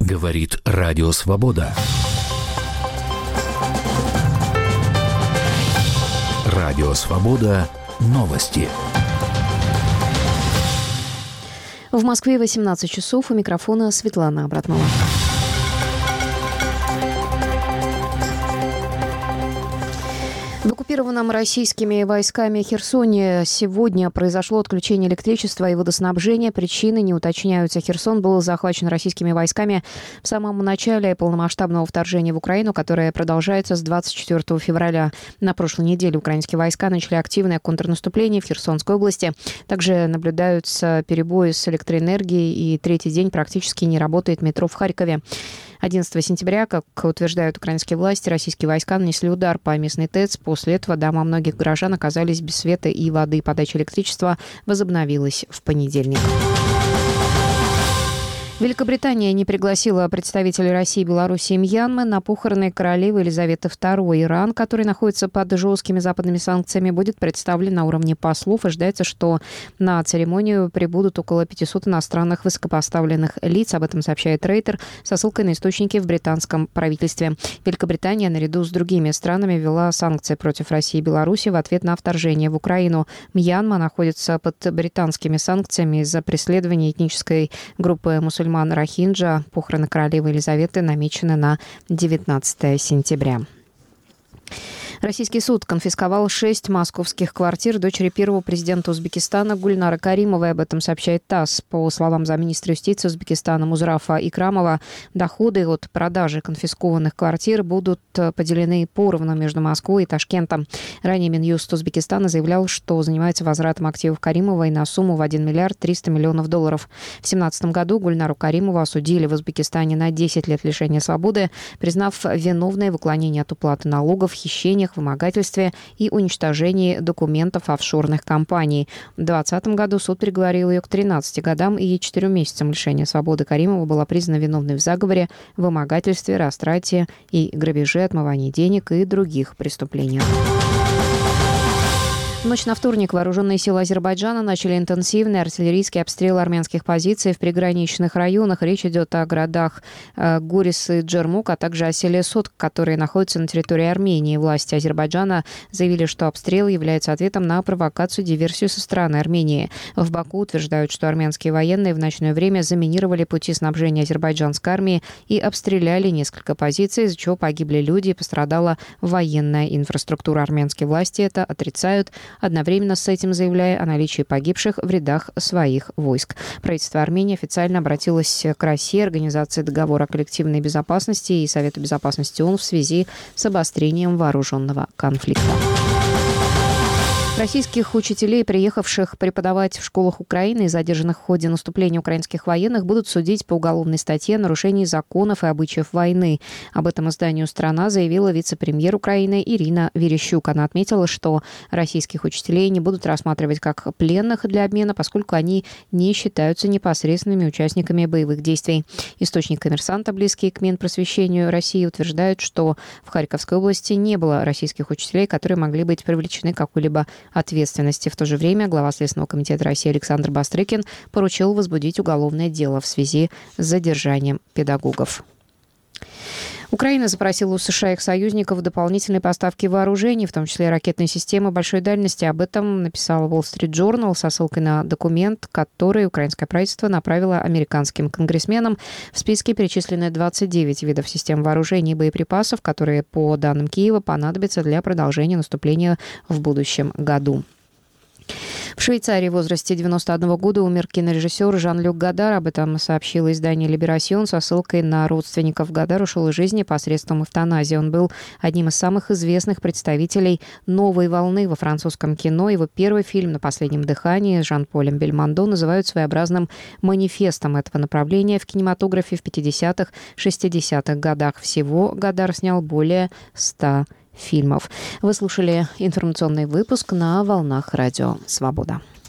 Говорит Радио Свобода. Радио Свобода. Новости. В Москве 18 часов. У микрофона Светлана Абратмова. В оккупированном российскими войсками Херсоне сегодня произошло отключение электричества и водоснабжения. Причины не уточняются. Херсон был захвачен российскими войсками в самом начале полномасштабного вторжения в Украину, которое продолжается с 24 февраля. На прошлой неделе украинские войска начали активное контрнаступление в Херсонской области. Также наблюдаются перебои с электроэнергией, и третий день практически не работает метро в Харькове. 11 сентября, как утверждают украинские власти, российские войска нанесли удар по местной ТЭЦ. После этого дома многих горожан оказались без света и воды. Подача электричества возобновилась в понедельник. Великобритания не пригласила представителей России, Беларуси и Мьянмы на похороны королевы Елизаветы II. Иран, который находится под жесткими западными санкциями, будет представлен на уровне послов. Ожидается, что на церемонию прибудут около 500 иностранных высокопоставленных лиц. Об этом сообщает Рейтер со ссылкой на источники в британском правительстве. Великобритания наряду с другими странами ввела санкции против России и Беларуси в ответ на вторжение в Украину. Мьянма находится под британскими санкциями из-за преследования этнической группы мусульман Рохинджа. Похороны королевы Елизаветы намечены на 19 сентября. Российский суд конфисковал 6 московских квартир дочери первого президента Узбекистана Гульнары Каримовой. Об этом сообщает ТАСС. По словам замминистра юстиции Узбекистана Музрафа Икрамова, доходы от продажи конфискованных квартир будут поделены поровну между Москвой и Ташкентом. Ранее Минюст Узбекистана заявлял, что занимается возвратом активов Каримовой на сумму в 1 миллиард 300 миллионов долларов. В 2017 году Гульнару Каримову осудили в Узбекистане на 10 лет лишения свободы, признав виновной в уклонении от уплаты налогов, хищениях, вымогательстве и уничтожении документов офшорных компаний. В 2020 году суд приговорил ее к 13 годам и 4 месяцам лишения свободы. Каримова была признана виновной в заговоре, вымогательстве, растрате и грабеже, отмывании денег и других преступлениях. В ночь на вторник вооруженные силы Азербайджана начали интенсивный артиллерийский обстрел армянских позиций в приграничных районах. Речь идет о городах Горис и Джермук, а также о селе Сотк, которые находятся на территории Армении. Власти Азербайджана заявили, что обстрел является ответом на провокацию, диверсию со стороны Армении. В Баку утверждают, что армянские военные в ночное время заминировали пути снабжения азербайджанской армии и обстреляли несколько позиций, из-за чего погибли люди и пострадала военная инфраструктура. Армянские власти это отрицают, одновременно с этим заявляя о наличии погибших в рядах своих войск. Правительство Армении официально обратилось к России, Организации договора о коллективной безопасности и Совету безопасности ООН в связи с обострением вооруженного конфликта. Российских учителей, приехавших преподавать в школах Украины и задержанных в ходе наступления украинских военных, будут судить по уголовной статье о нарушении законов и обычаев войны. Об этом изданию «Страна» заявила вице-премьер Украины Ирина Верещук. Она отметила, что российских учителей не будут рассматривать как пленных для обмена, поскольку они не считаются непосредственными участниками боевых действий. Источник «Коммерсанта», близкий к Минпросвещению России, утверждают, что в Харьковской области не было российских учителей, которые могли быть привлечены к какой-либо ответственности. В то же время глава Следственного комитета России Александр Бастрыкин поручил возбудить уголовное дело в связи с задержанием педагогов. Украина запросила у США и их союзников дополнительные поставки вооружений, в том числе ракетные системы большой дальности. Об этом написал Wall Street Journal со ссылкой на документ, который украинское правительство направило американским конгрессменам. В списке перечислены 29 видов систем вооружений и боеприпасов, которые, по данным Киева, понадобятся для продолжения наступления в будущем году. В Швейцарии в возрасте 91 года умер кинорежиссер Жан-Люк Годар. Об этом сообщило издание «Либерасьон» со ссылкой на родственников. Годар ушел из жизни посредством эвтаназии. Он был одним из самых известных представителей новой волны во французском кино. Его первый фильм «На последнем дыхании» с Жан-Полем Бельмондо называют своеобразным манифестом этого направления в кинематографе в 50-х, 60-х годах. Всего Годар снял более 100 фильмов. Вы слушали информационный выпуск на волнах Радио Свобода.